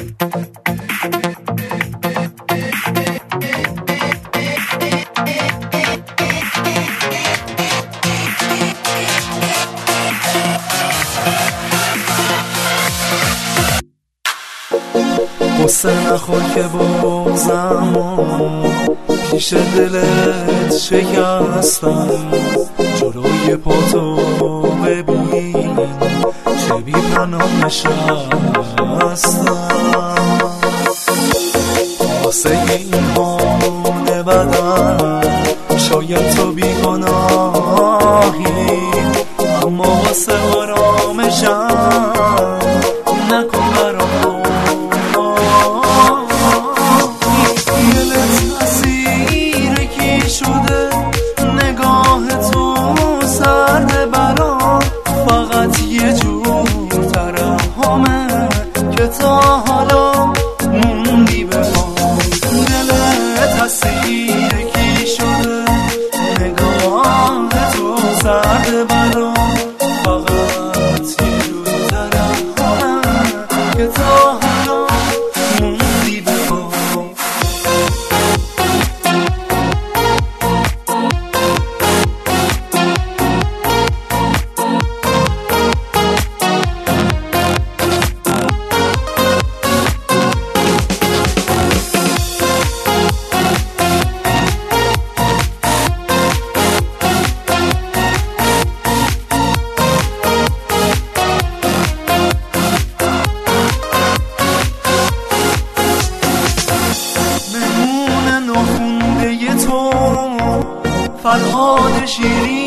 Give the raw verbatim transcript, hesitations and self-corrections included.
قصه نخور که بغضم پیش دلت شکستم، جلوی پاتو ببین چه بی پناه نشستم. واسه این حال بدن شاید تو بیگناهی، اما واسه آرامشم نکن برام شده. نگاه تو سرد برام، فقط یه جور ترحمه که تا حالا موندی به ما. دلت حسیرکی شده، نگاه تو سرد برام، فقط یه جور ترحمه که تا حالا موندی به ما. فرهاد شیرین